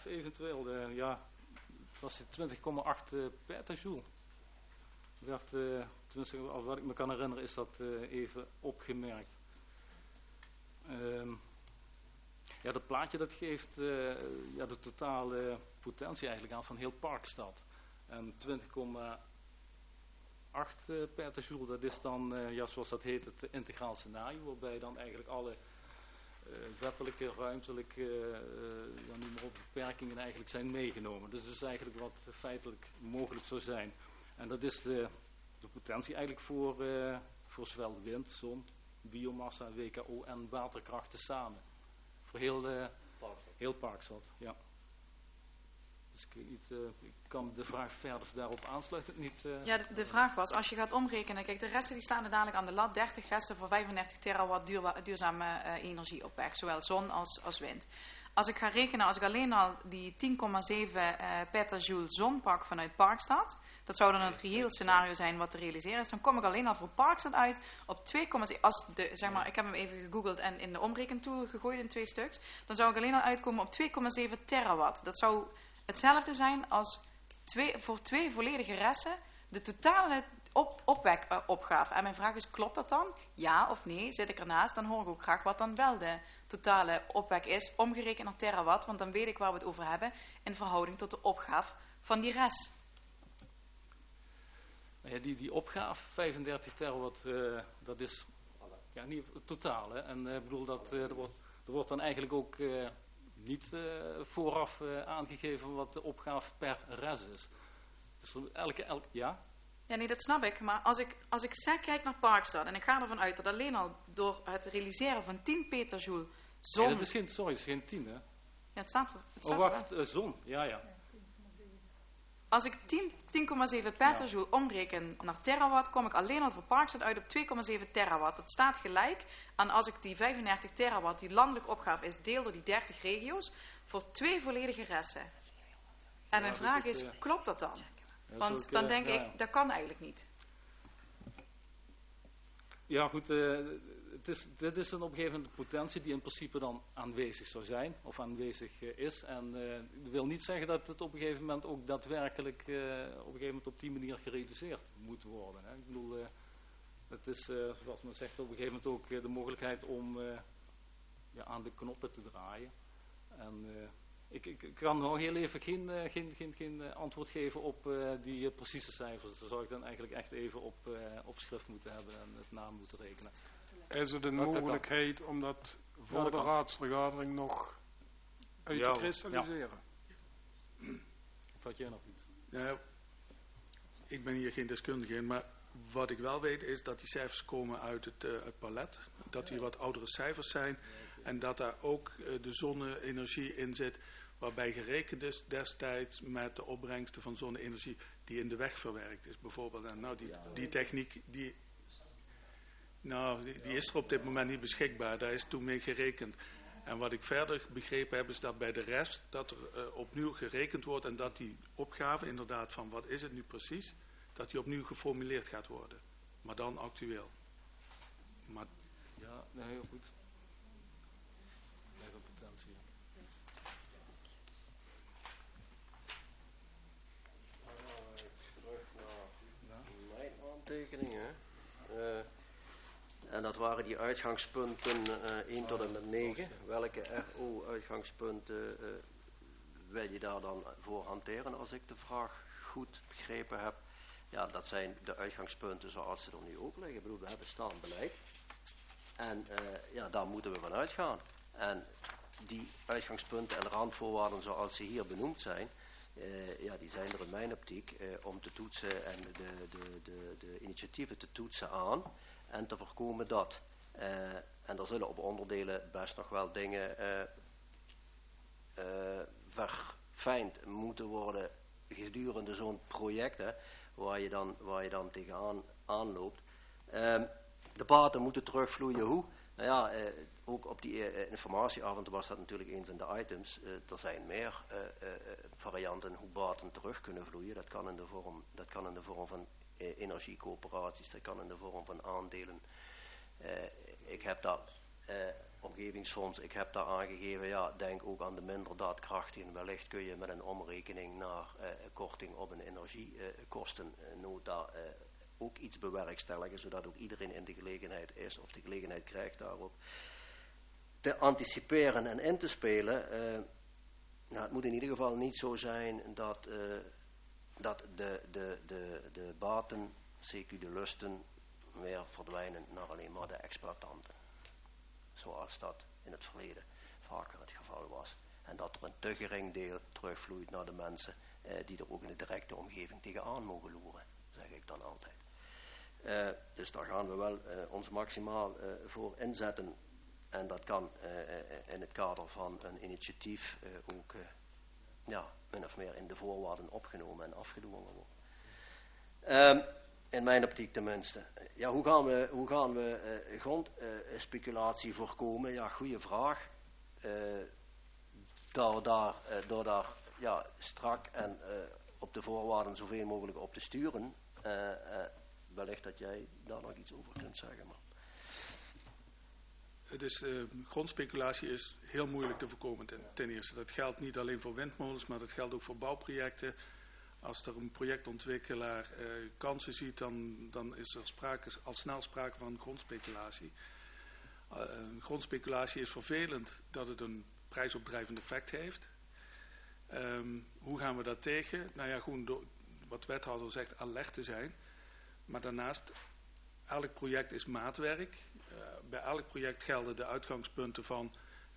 eventueel, het was 20,8 petajoule. Tenminste, wat ik me kan herinneren is dat even opgemerkt. Dat plaatje dat geeft de totale potentie eigenlijk aan van heel Parkstad. En 20,8 petajoule, dat is dan, zoals dat heet, het integraal scenario, waarbij dan eigenlijk alle wettelijke, ruimtelijke, noem maar op, beperkingen eigenlijk zijn meegenomen. Dus dat is eigenlijk wat feitelijk mogelijk zou zijn. En dat is de potentie eigenlijk voor zowel wind, zon, biomassa, WKO en waterkrachten samen. Voor heel Parkstad, ja. Dus ik kan de vraag verder daarop aansluiten niet. De vraag was, als je gaat omrekenen, kijk, de resten die staan er dadelijk aan de lat, 30 resten voor 35 terawatt duurzame energie op weg, zowel zon als wind. Als ik ga rekenen, als ik alleen al die 10,7 petajoule zon pak vanuit Parkstad, dat zou dan het reëel scenario zijn wat te realiseren is, dan kom ik alleen al voor Parkstad uit op 2,7, ik heb hem even gegoogeld en in de omrekentool gegooid in 2 stuks, dan zou ik alleen al uitkomen op 2,7 terawatt. Dat zou hetzelfde zijn als voor 2 volledige resten de totale opwekopgave. En mijn vraag is, klopt dat dan? Ja of nee? Zit ik ernaast? Dan hoor ik ook graag wat dan wel de totale opwek is, omgerekend naar terawatt, want dan weet ik waar we het over hebben in verhouding tot de opgave van die rest. Die opgave, 35 terawatt, dat is niet het totaal. Hè? En ik bedoel, er wordt dan eigenlijk ook niet vooraf aangegeven wat de opgave per res is. Dus ja? Ja, nee, dat snap ik. Maar als ik kijk naar Parkstad en ik ga ervan uit dat alleen al door het realiseren van 10 petajoule zon... Nee, dat is geen 10, hè? Ja, het staat er. Zon, ja. Als ik 10,7 petajoule omreken naar terawatt, kom ik alleen al voor Parkstad uit op 2,7 terawatt. Dat staat gelijk aan als ik die 35 terawatt, die landelijk opgave is, deel door die 30 regio's, voor 2 volledige resten. En mijn vraag is, klopt dat dan? Want dan denk ik, dat kan eigenlijk niet. Ja, goed. Dit is een op een gegeven moment potentie die in principe dan aanwezig zou zijn, of aanwezig is. En dat wil niet zeggen dat het op een gegeven moment ook daadwerkelijk op een gegeven moment op die manier gerealiseerd moet worden. Hè. Ik bedoel, het is, zoals men zegt, op een gegeven moment ook de mogelijkheid om aan de knoppen te draaien. En ik kan nog heel even geen antwoord geven op die precieze cijfers. Dat zou ik dan eigenlijk echt even op schrift moeten hebben en het na moeten rekenen. Is er de mogelijkheid om dat voor de raadsvergadering nog uit te kristalliseren? Ja. Of had jij nog iets? Nou, ik ben hier geen deskundige in, maar wat ik wel weet is dat die cijfers komen uit het palet. Dat die wat oudere cijfers zijn en dat daar ook de zonne-energie in zit, waarbij gerekend is destijds met de opbrengsten van zonne-energie die in de weg verwerkt is bijvoorbeeld. En die techniek die is er op dit moment niet beschikbaar. Daar is toen mee gerekend. En wat ik verder begrepen heb is dat bij de rest dat er opnieuw gerekend wordt en dat die opgave inderdaad van wat is het nu precies, dat die opnieuw geformuleerd gaat worden. Maar dan actueel. Maar ja, heel goed. Even potentie. Terug naar mijn aantekeningen. En dat waren die uitgangspunten 1 tot en met 9. Welke RO-uitgangspunten wil je daar dan voor hanteren als ik de vraag goed begrepen heb? Ja, dat zijn de uitgangspunten zoals ze er nu ook liggen. Ik bedoel, we hebben staand beleid. En daar moeten we van uitgaan. En die uitgangspunten en randvoorwaarden zoals ze hier benoemd zijn, die zijn er in mijn optiek om te toetsen en de initiatieven te toetsen aan en te voorkomen dat. En er zullen op onderdelen best nog wel dingen verfijnd moeten worden gedurende zo'n project, hè, waar je dan tegenaan aanloopt. De baten moeten terugvloeien. Hoe? Nou ja, ook op die informatieavond was dat natuurlijk een van de items. Er zijn meer varianten hoe baten terug kunnen vloeien. Dat kan in de vorm van energiecoöperaties, dat kan in de vorm van aandelen. Ik heb daar omgevingsfonds, ik heb daar aangegeven, ja, denk ook aan de minder daadkrachtigen. Wellicht kun je met een omrekening naar korting op een energiekostennota ook iets bewerkstelligen, zodat ook iedereen in de gelegenheid is of de gelegenheid krijgt daarop te anticiperen en in te spelen. Nou, het moet in ieder geval niet zo zijn dat de baten, CQ de lusten, weer verdwijnen naar alleen maar de exploitanten. Zoals dat in het verleden vaker het geval was. En dat er een te gering deel terugvloeit naar de mensen die er ook in de directe omgeving tegenaan mogen loeren, zeg ik dan altijd. Dus daar gaan we wel ons maximaal voor inzetten. En dat kan in het kader van een initiatief ook min of meer in de voorwaarden opgenomen en afgedwongen worden. In mijn optiek tenminste. Ja, hoe gaan we grondspeculatie voorkomen? Ja, goede vraag. Door daar strak en op de voorwaarden zoveel mogelijk op te sturen. Wellicht dat jij daar nog iets over kunt zeggen. Maar. Dus grondspeculatie is heel moeilijk te voorkomen ten eerste. Dat geldt niet alleen voor windmolens, maar dat geldt ook voor bouwprojecten. Als er een projectontwikkelaar kansen ziet, dan is er al snel sprake van grondspeculatie. Grondspeculatie is vervelend dat het een prijsopdrijvend effect heeft. Hoe gaan we dat tegen? Nou ja, gewoon door, wat wethouder zegt, alert te zijn. Maar daarnaast, elk project is maatwerk. Bij elk project gelden de uitgangspunten van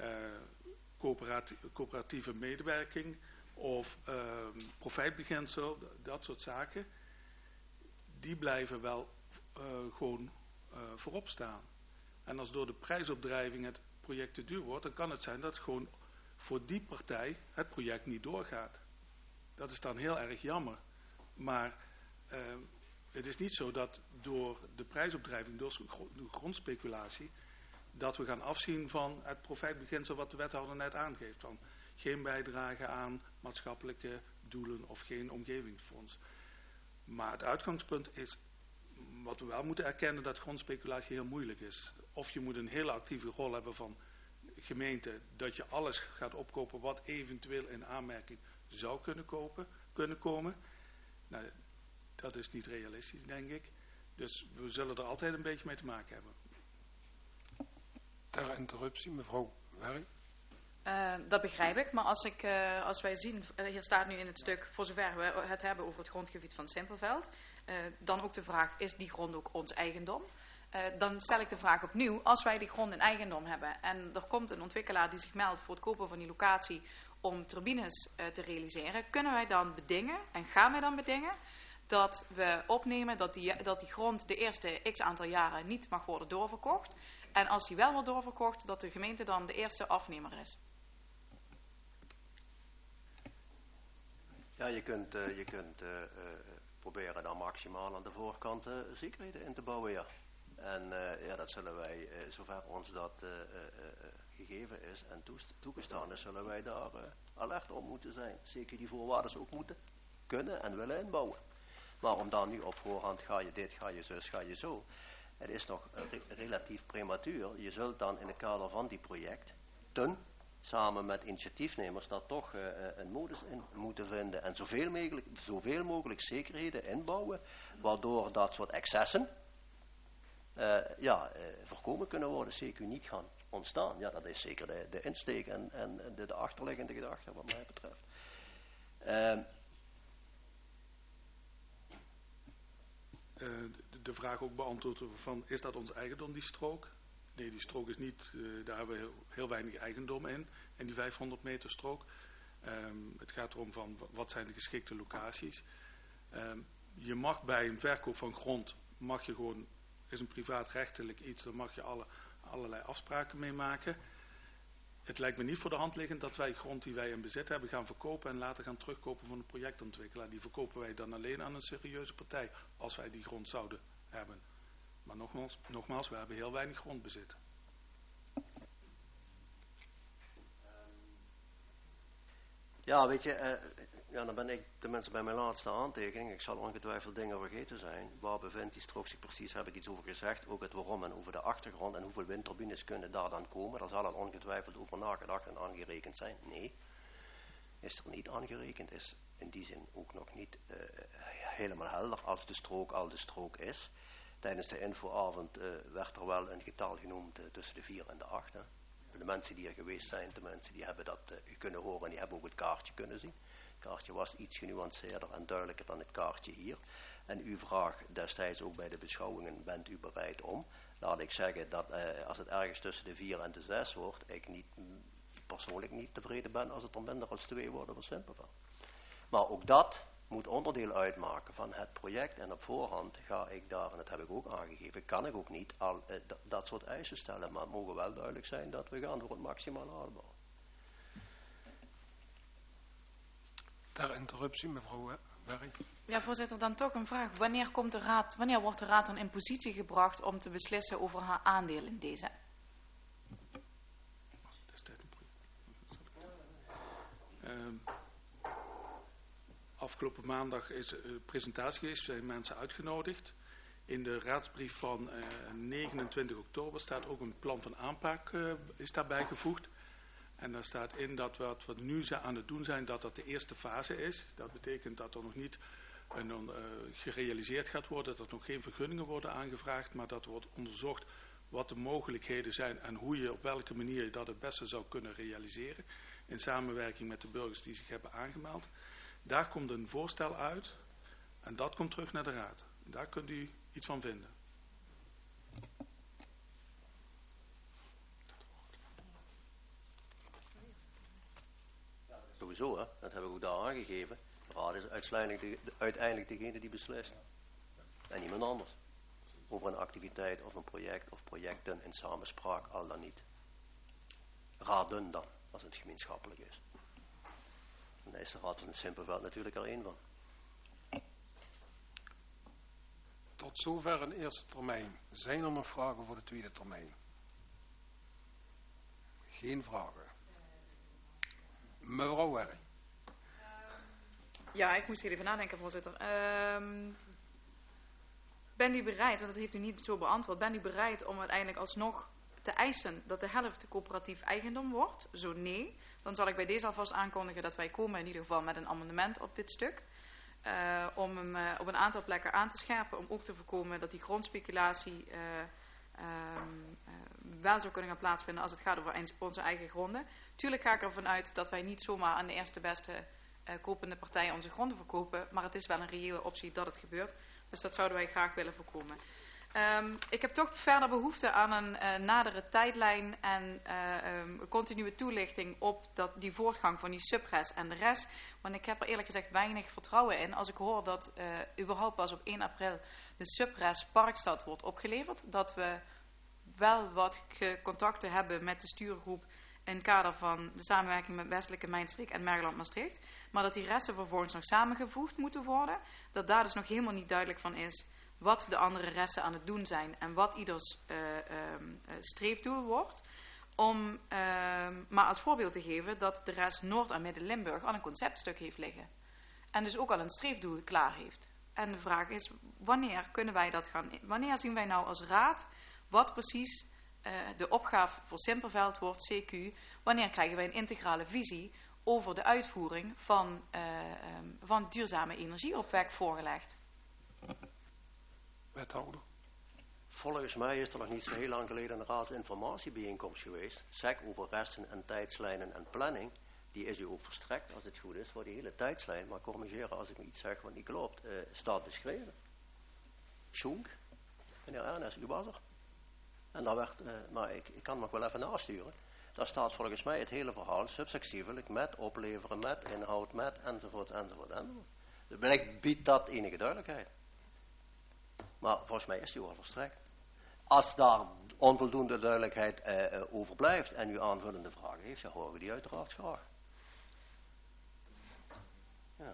coöperatieve medewerking of profijtbeginsel, dat soort zaken. Die blijven wel gewoon voorop staan. En als door de prijsopdrijving het project te duur wordt, dan kan het zijn dat gewoon voor die partij het project niet doorgaat. Dat is dan heel erg jammer. Maar het is niet zo dat door de prijsopdrijving, door de grondspeculatie, dat we gaan afzien van het profijtbeginsel wat de wethouder net aangeeft. Van geen bijdrage aan maatschappelijke doelen of geen omgevingsfonds. Maar het uitgangspunt is, wat we wel moeten erkennen, dat grondspeculatie heel moeilijk is. Of je moet een hele actieve rol hebben van gemeente, dat je alles gaat opkopen wat eventueel in aanmerking zou kunnen komen. Nou, dat is niet realistisch, denk ik. Dus we zullen er altijd een beetje mee te maken hebben. Ter interruptie, mevrouw Werk. Dat begrijp ik, maar als wij zien, hier staat nu in het stuk, voor zover we het hebben over het grondgebied van Simpelveld, dan ook de vraag, is die grond ook ons eigendom? Dan stel ik de vraag opnieuw, als wij die grond in eigendom hebben en er komt een ontwikkelaar die zich meldt voor het kopen van die locatie om turbines te realiseren, kunnen wij dan bedingen en gaan wij dan bedingen dat we opnemen dat die grond de eerste x aantal jaren niet mag worden doorverkocht en als die wel wordt doorverkocht, dat de gemeente dan de eerste afnemer is? Ja, je kunt proberen dan maximaal aan de voorkant zekerheden in te bouwen, ja. En dat zullen wij, zover ons dat gegeven is en toegestaan is, zullen wij daar alert op moeten zijn. Zeker die voorwaarden ook moeten kunnen en willen inbouwen. Maar om dan nu op voorhand, ga je dit, ga je zus, ga je zo. Het is nog relatief prematuur. Je zult dan in het kader van die projecten, samen met initiatiefnemers, daar toch een modus in moeten vinden. En zoveel mogelijk zekerheden inbouwen, waardoor dat soort excessen voorkomen kunnen worden, zeker niet gaan ontstaan. Ja, dat is zeker de insteek en de achterliggende gedachte wat mij betreft. De vraag ook beantwoorden van, is dat ons eigendom, die strook? Nee, die strook is niet, daar hebben we heel weinig eigendom in die 500 meter strook. Het gaat erom van, wat zijn de geschikte locaties? Je mag bij een verkoop van grond, is een privaatrechtelijk iets, dan mag je allerlei afspraken mee maken. Het lijkt me niet voor de hand liggend dat wij grond die wij in bezit hebben gaan verkopen en later gaan terugkopen van een projectontwikkelaar. Die verkopen wij dan alleen aan een serieuze partij als wij die grond zouden hebben. Maar nogmaals, we hebben heel weinig grondbezit. Ja, weet je, dan ben ik tenminste bij mijn laatste aantekening. Ik zal ongetwijfeld dingen vergeten zijn. Waar bevindt die strook zich precies, heb ik iets over gezegd. Ook het waarom en over de achtergrond en hoeveel windturbines kunnen daar dan komen. Daar zal al ongetwijfeld over nagedacht en aangerekend zijn. Nee, is er niet aangerekend. Is in die zin ook nog niet helemaal helder als de strook al de strook is. Tijdens de infoavond werd er wel een getal genoemd tussen de 4 en de 8. Hè. De mensen die er geweest zijn, de mensen die hebben dat kunnen horen en die hebben ook het kaartje kunnen zien. Het kaartje was iets genuanceerder en duidelijker dan het kaartje hier. En uw vraag destijds ook bij de beschouwingen, bent u bereid om? Laat ik zeggen dat als het ergens tussen de 4 en de 6 wordt, ik persoonlijk niet tevreden ben als het er minder dan 2 worden voor Simpelveld. Maar ook dat moet onderdeel uitmaken van het project en op voorhand ga ik daar, en dat heb ik ook aangegeven, kan ik ook niet al dat soort eisen stellen, maar het mogen wel duidelijk zijn dat we gaan voor het maximale uitbouwen. Ter interruptie, mevrouw Berry. Ja, voorzitter, dan toch een vraag. Wanneer wordt de raad dan in positie gebracht om te beslissen over haar aandeel in deze? Afgelopen maandag is een presentatie geweest, zijn mensen uitgenodigd. In de raadsbrief van 29 oktober staat ook een plan van aanpak is daarbij gevoegd. En daar staat in dat wat we nu aan het doen zijn, dat de eerste fase is. Dat betekent dat er nog niet gerealiseerd gaat worden, dat er nog geen vergunningen worden aangevraagd, maar dat er wordt onderzocht wat de mogelijkheden zijn en hoe je op welke manier je dat het beste zou kunnen realiseren. In samenwerking met de burgers die zich hebben aangemeld. Daar komt een voorstel uit en dat komt terug naar de raad. Daar kunt u iets van vinden. Sowieso, hè? Dat heb ik ook daar aangegeven. De raad is uiteindelijk degene die beslist. En niemand anders. Over een activiteit of een project of projecten in samenspraak, al dan niet. Raden dan, als het gemeenschappelijk is. En daar is de raad van Simpelveld natuurlijk er één van. Tot zover een eerste termijn. Zijn er nog vragen voor de tweede termijn? Geen vragen. Mevrouw Werry. Ja, ik moest hier even nadenken, voorzitter. Ben u bereid, want dat heeft u niet zo beantwoord, ben u bereid om uiteindelijk alsnog te eisen dat de helft coöperatief eigendom wordt? Zo nee, dan zal ik bij deze alvast aankondigen dat wij komen in ieder geval met een amendement op dit stuk. Om hem op een aantal plekken aan te scherpen, om ook te voorkomen dat die grondspeculatie wel zou kunnen gaan plaatsvinden als het gaat over onze eigen gronden. Tuurlijk ga ik ervan uit dat wij niet zomaar aan de eerste beste kopende partij onze gronden verkopen, maar het is wel een reële optie dat het gebeurt. Dus dat zouden wij graag willen voorkomen. Ik heb toch verder behoefte aan een nadere tijdlijn en continue toelichting op die voortgang van die subres en de rest. Want ik heb er eerlijk gezegd weinig vertrouwen in als ik hoor dat überhaupt pas op 1 april de subres Parkstad wordt opgeleverd. Dat we wel wat contacten hebben met de stuurgroep in het kader van de samenwerking met Westelijke Mijnstreek en Mergeland-Maastricht. Maar dat die resten vervolgens nog samengevoegd moeten worden. Dat daar dus nog helemaal niet duidelijk van is wat de andere resten aan het doen zijn en wat ieders streefdoel wordt. Om maar als voorbeeld te geven dat de rest Noord- en Midden-Limburg al een conceptstuk heeft liggen. En dus ook al een streefdoel klaar heeft. En de vraag is, wanneer kunnen wij dat gaan, wanneer zien wij nou als raad wat precies de opgave voor Simpelveld wordt, CQ, wanneer krijgen wij een integrale visie over de uitvoering van duurzame energieopwek voorgelegd? Wethouder. Volgens mij is er nog niet zo heel lang geleden een raadsinformatiebijeenkomst geweest. SEC over resten en tijdslijnen en planning. Die is u ook verstrekt, als het goed is, voor die hele tijdslijn. Maar corrigeren als ik me iets zeg wat niet klopt, staat beschreven. Schoenk, meneer Ernest, u was er. En daar werd, maar ik kan nog wel even nasturen. Daar staat volgens mij het hele verhaal subsectievelijk met opleveren, met inhoud, met enzovoort, enzovoort, enzovoort. Dus blijkt biedt dat enige duidelijkheid. Maar volgens mij is die al verstrekt. Als daar onvoldoende duidelijkheid over blijft en u aanvullende vragen heeft, dan horen we die uiteraard graag. Ja.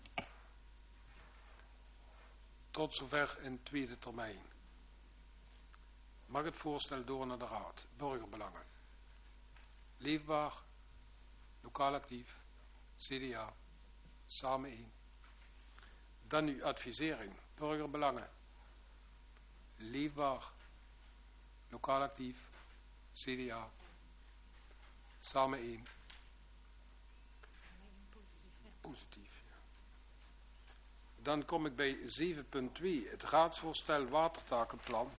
Tot zover in tweede termijn. Mag het voorstel door naar de raad. Burgerbelangen. Leefbaar. Lokaal actief. CDA. Samen 1. Dan nu advisering. Burgerbelangen. Leefbaar. Lokaal actief. CDA. Samen 1. Positief, ja. Dan kom ik bij 7.2. Het raadsvoorstel watertakenplan.